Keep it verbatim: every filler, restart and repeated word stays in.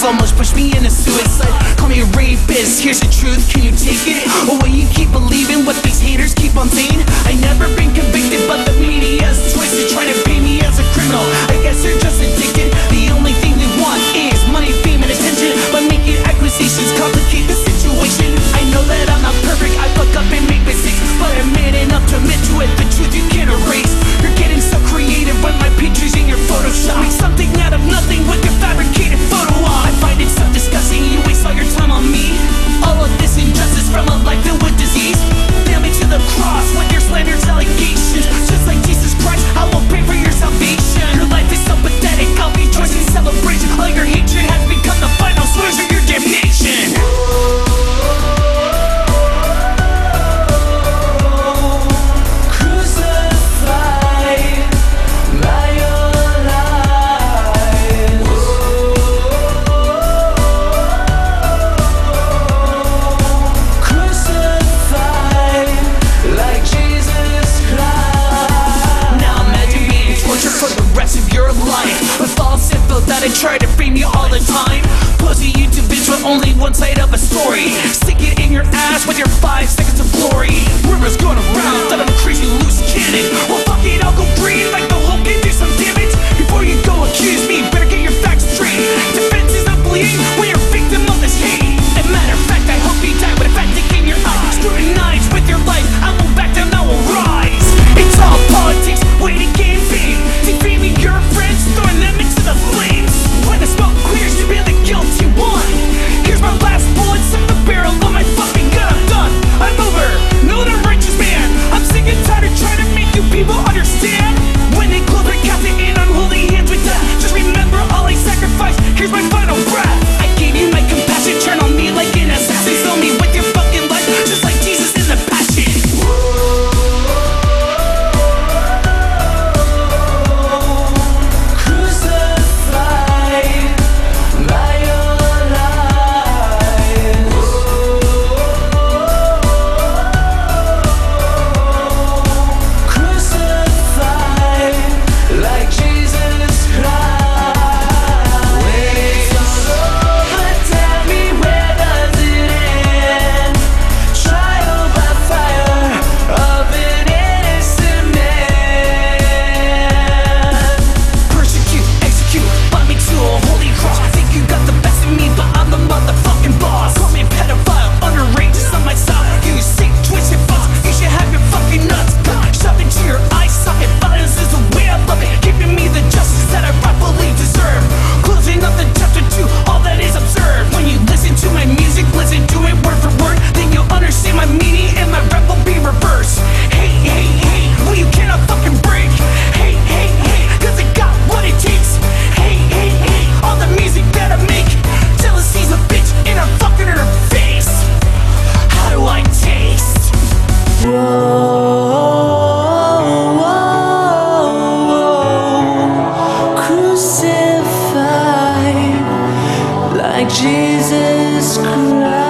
Fears almost push me into suicide. Call me a rapist, here's the truth, can you take it? Or will you keep believing what these haters keep on saying? I never been convicted, but the media's twisted, trying to paint me as a criminal. I guess they're just addicted. The only thing they want is money, fame, and attention, but making accusations complicate the situation. I know that I'm not perfect, I fuck up and make mistakes, but I'm man enough to admit to it. The truth you can't erase. You're getting so creative when my pictures in your Photoshop. Make something out of nothing with your fabricated photo op. I find it so disgusting, you waste all your time on me. All of this injustice from a life filled with disease. Nail me to the cross with your slanders, allegations. Just like Jesus Christ, I will pray for your salvation. Your life is so pathetic, I'll be joining celebration. All your hatred has become the final source of your damnation. That I try to frame you all the time. Posing you to visual only one side of a story. Stick it in your ass with your five seconds of glory. Rumors going around that I'm a crazy loose cannon. Well fuck it, I'll go green like the Hulk and do some damage. Before you go accuse me, better get your facts straight. Defense is not bleeding when you're a victim of this hate. And matter of fact, I hope you die with a fat dick in your eye. Scrutinized with your life, I won't back down, I will rise. It's all politics, way to gain fame. Defaming your friends, throwing them into the flames. When the smoke clears, you be the guilty one. Here's my last bullets in the barrel of my fucking gun. I'm done, I'm over, no the righteous man. I'm sick and tired of trying to make you people understand. When they close their casket in unholy hands with death, just remember all I sacrificed, here's my final breath. I gave you my compassion, turn on me like an assassin. Fill me with your fucking life, just like Jesus in the passion. Crucified like Jesus Christ.